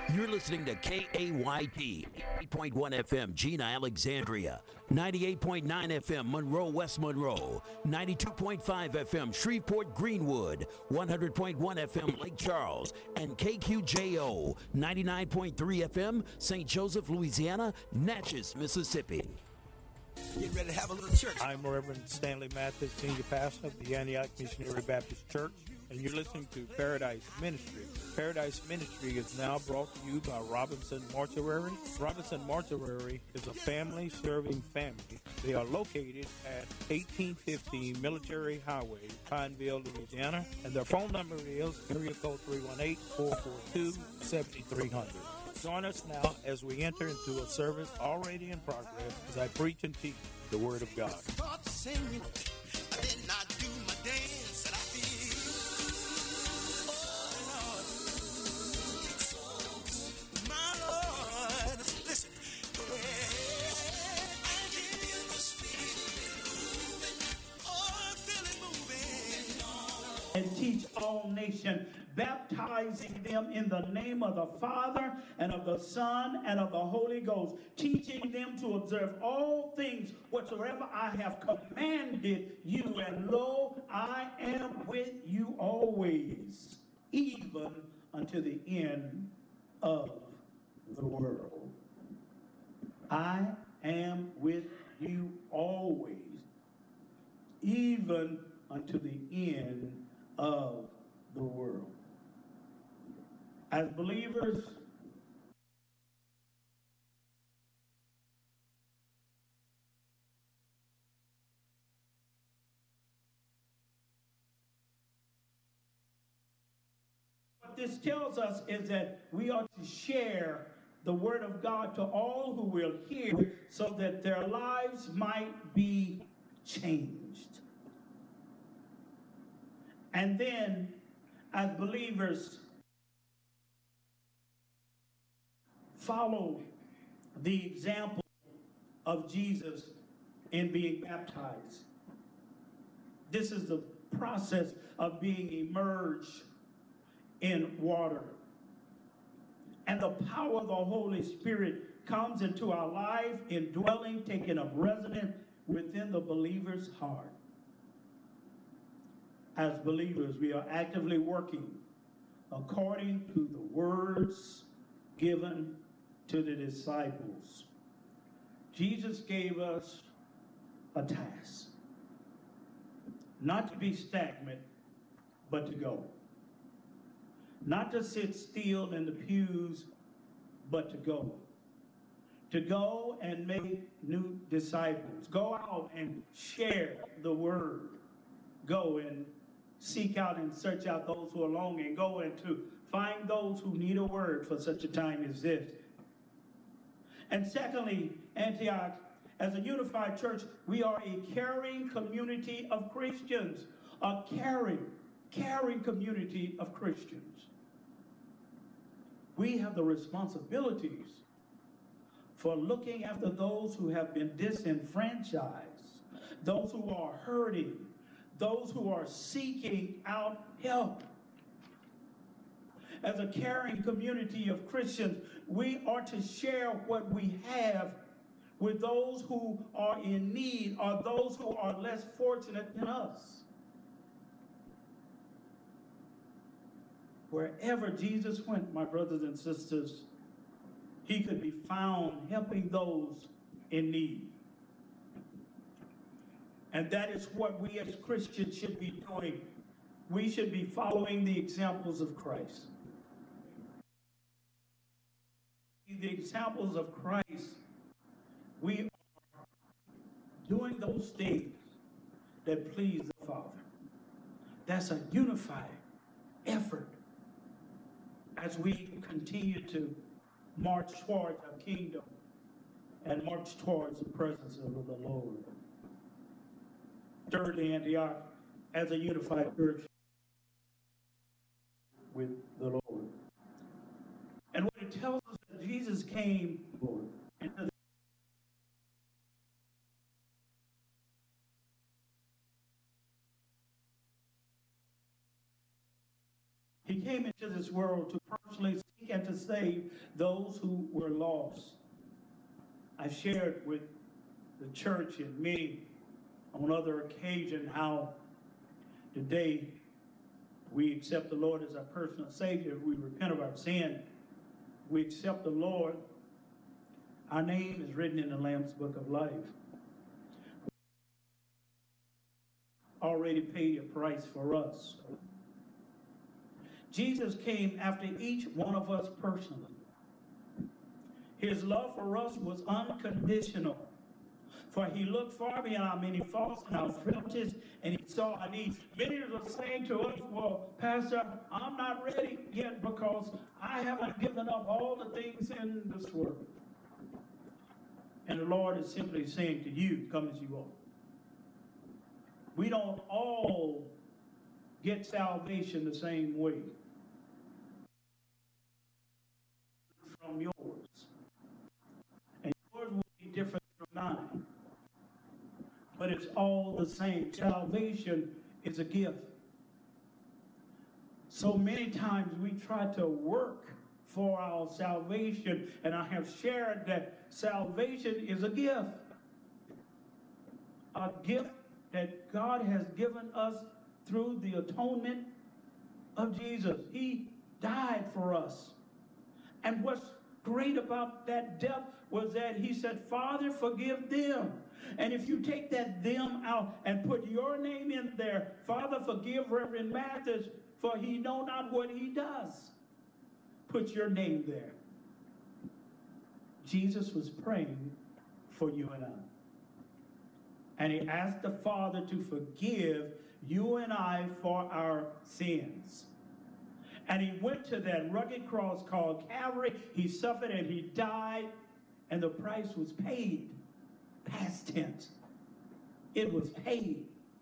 You're listening to KAYT, 8.1 FM, Gina, Alexandria, 98.9 FM, Monroe, West Monroe, 92.5 FM, Shreveport, Greenwood, 100.1 FM, Lake Charles, and KQJO, 99.3 FM, St. Joseph, Louisiana, Natchez, Mississippi. Get ready to have a little church. I'm Reverend Stanley Mathis, Senior Pastor of the Antioch Missionary Baptist Church, and you're listening to Paradise Ministry. Paradise Ministry is now brought to you by Robinson Mortuary. Robinson Mortuary is a family-serving family. They are located at 1815 Military Highway, Pineville, Louisiana, and their phone number is area code 318-442-7300. Join us now as we enter into a service already in progress as I preach and teach the Word of God. Start to sing, I did not do my dance that I feel. Oh, Lord. My Lord. Listen. I give you the spirit moving. Oh, feel it moving. And teach all nations, baptizing them in the name of the Father and of the Son and of the Holy Ghost, teaching them to observe all things whatsoever I have commanded you. And lo, I am with you always, even unto the end of the world. I am with you always, even unto the end of the world. As believers, what this tells us is that we ought to share the Word of God to all who will hear so that their lives might be changed. And then, as believers, follow the example of Jesus in being baptized. This is the process of being immersed in water. And the power of the Holy Spirit comes into our life, indwelling, taking up residence within the believer's heart. As believers, we are actively working according to the words given to the disciples. Jesus gave us a task, not to be stagnant, but to go. Not to sit still in the pews, but to go. To go and make new disciples. Go out and share the word. Go and seek out and search out those who are longing. Go and to find those who need a word for such a time as this. And secondly, Antioch, as a unified church, we are a caring community of Christians. A caring community of Christians. We have the responsibilities for looking after those who have been disenfranchised, those who are hurting, those who are seeking out help. As a caring community of Christians, we are to share what we have with those who are in need or those who are less fortunate than us. Wherever Jesus went, my brothers and sisters, he could be found helping those in need. And that is what we as Christians should be doing. We should be following the examples of Christ. The examples of Christ, we are doing those things that please the Father. That's a unified effort as we continue to march towards our kingdom and march towards the presence of the Lord. Thirdly, Antioch, as a unified church with the Lord. And what it tells us that Jesus came, Lord, into he came into this world to personally seek and to to save those who were lost. I shared with the church and me on other occasions how today we accept the Lord as our personal Savior. We repent of our sin. We accept the Lord. Our name is written in the Lamb's Book of Life. Already paid a price for us. Jesus came after each one of us personally. His love for us was unconditional. For he looked far beyond our many faults and our frailties, and he saw our needs. Many are saying to us, well, Pastor, I'm not ready yet because I haven't given up all the things in this world. And the Lord is simply saying to you, come as you are. We don't all get salvation the same way. From yours. And yours will be different from mine. But it's all the same. Salvation is a gift. So many times we try to work for our salvation, and I have shared that salvation is a gift. A gift that God has given us through the atonement of Jesus. He died for us. And what's great about that death was that he said, Father, forgive them. And if you take that them out and put your name in there, Father, forgive Reverend Mathis, for he know not what he does. Put your name there. Jesus was praying for you and I. And he asked the Father to forgive you and I for our sins. And he went to that rugged cross called Calvary. He suffered and he died, and the price was paid. Past tense. It was paid.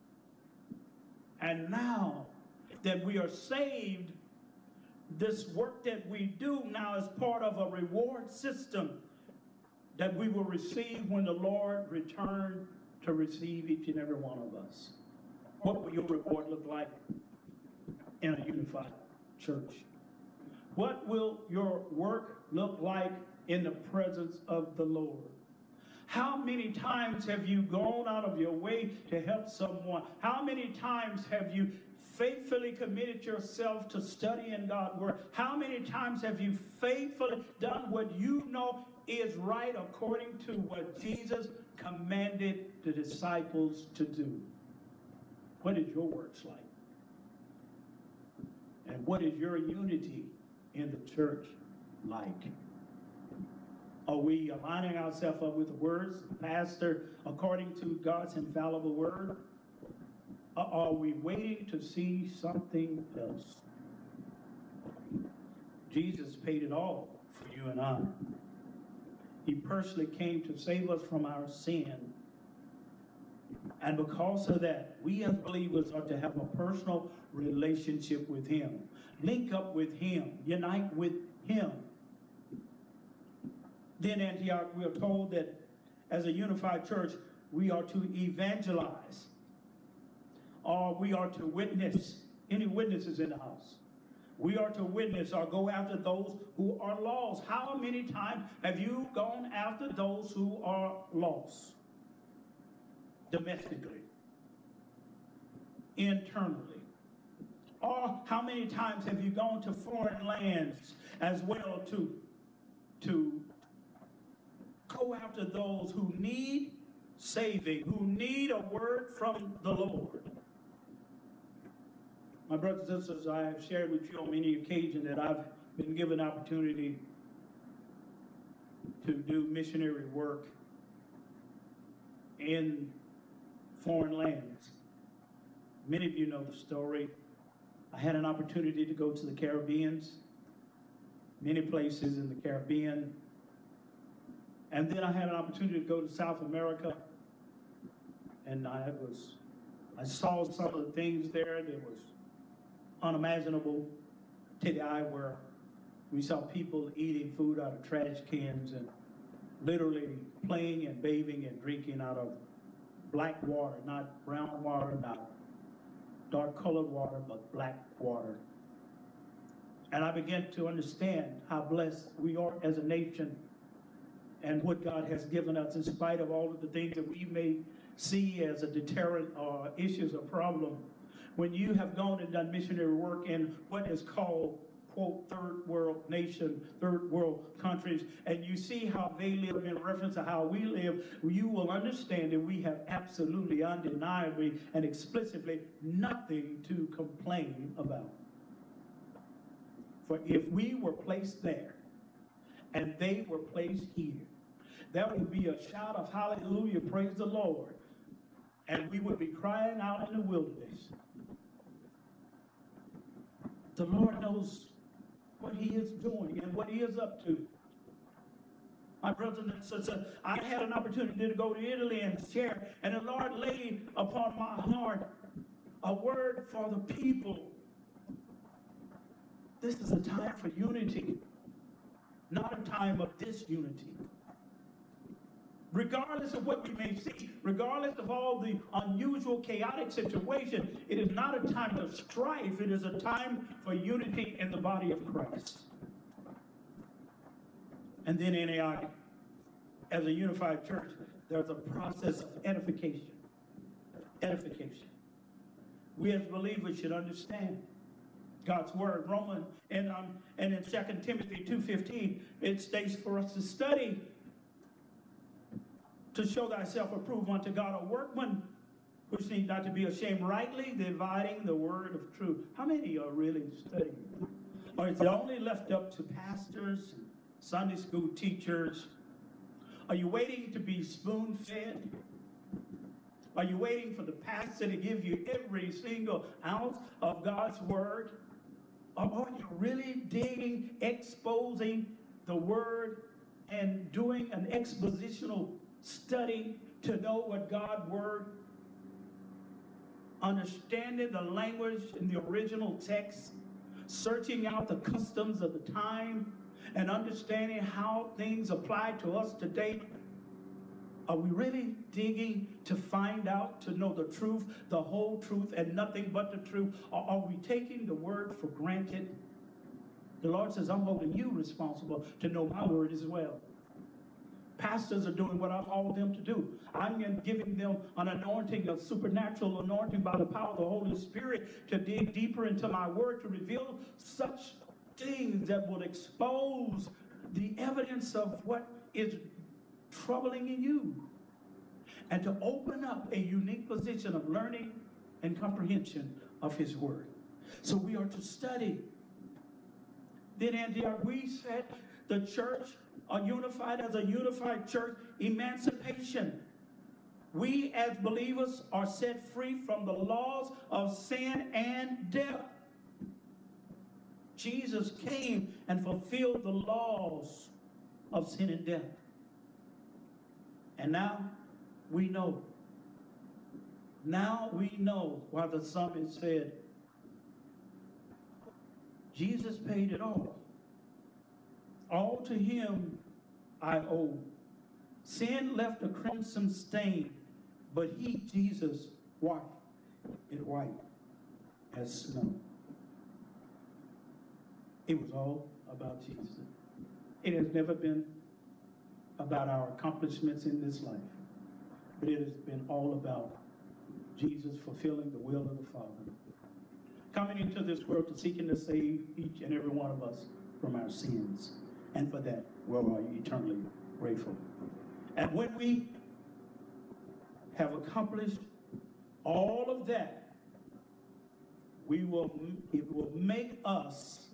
And now that we are saved, this work that we do now is part of a reward system that we will receive when the Lord returns to receive each and every one of us. What will your reward look like in a unified church? What will your work look like in the presence of the Lord? How many times have you gone out of your way to help someone? How many times have you faithfully committed yourself to studying God's word? How many times have you faithfully done what you know is right according to what Jesus commanded the disciples to do? What is your works like? And what is your unity in the church like? Are we aligning ourselves up with the words of the pastor according to God's infallible word? Or are we waiting to see something else? Jesus paid it all for you and I. He personally came to save us from our sin. And because of that, we as believers are to have a personal relationship with him. Link up with him. Unite with him. Then Antioch, we are told that as a unified church, we are to evangelize. Or we are to witness. Any witnesses in the house? We are to witness or go after those who are lost. How many times have you gone after those who are lost? Domestically. Internally. Or how many times have you gone to foreign lands as well to go after those who need saving, who need a word from the Lord? My brothers and sisters, I have shared with you on many occasions that I've been given opportunity to do missionary work in foreign lands. Many of you know the story. I had an opportunity to go to the Caribbean, many places in the Caribbean. And then I had an opportunity to go to South America. And I saw some of the things there that was unimaginable to the eye, where we saw people eating food out of trash cans and literally playing and bathing and drinking out of black water, not brown water, not dark colored water, but black water. And I began to understand how blessed we are as a nation and what God has given us, in spite of all of the things that we may see as a deterrent or issues or problem. When you have gone and done missionary work in what is called, quote, third world nation, third world countries, and you see how they live in reference to how we live, you will understand that we have absolutely, undeniably, and explicitly nothing to complain about. For if we were placed there and they were placed here, there would be a shout of hallelujah, praise the Lord, and we would be crying out in the wilderness. The Lord knows what he is doing and what he is up to. My brothers and sisters, I had an opportunity to go to Italy and share, and the Lord laid upon my heart a word for the people. This is a time for unity, not a time of disunity. Regardless of what we may see, regardless of all the unusual, chaotic situation, it is not a time of strife. It is a time for unity in the body of Christ. And then NAI, as a unified church, there's a process of edification. Edification. We as believers should understand God's word. Romans and in 2 Timothy 2:15, it states for us to study to show thyself approved unto God, a workman which needs not to be ashamed, rightly dividing the word of truth. How many are really studying? Or is it only left up to pastors, Sunday school teachers? Are you waiting to be spoon-fed? Are you waiting for the pastor to give you every single ounce of God's word? Or are you really digging, exposing the word and doing an expositional study to know what God's word, understanding the language in the original text, searching out the customs of the time, and understanding how things apply to us today? Are we really digging to find out, to know the truth, the whole truth, and nothing but the truth? Or are we taking the word for granted? The Lord says, I'm holding you responsible to know my word as well. Pastors are doing what I've called them to do. I'm giving them an anointing, a supernatural anointing by the power of the Holy Spirit to dig deeper into my word, to reveal such things that will expose the evidence of what is troubling in you, and to open up a unique position of learning and comprehension of his word. So we are to study. Then Antioch, we said the church are unified as a unified church. Emancipation. We as believers are set free from the laws of sin and death. Jesus came and fulfilled the laws of sin and death. And now we know. Now we know why the psalmist said, Jesus paid it all. All to him I owe. Sin left a crimson stain, but he, Jesus, wiped it white as snow. It was all about Jesus. It has never been about our accomplishments in this life, but it has been all about Jesus fulfilling the will of the Father, coming into this world to seek and to save each and every one of us from our sins. And for that, we are eternally grateful. And when we have accomplished all of that, it will make us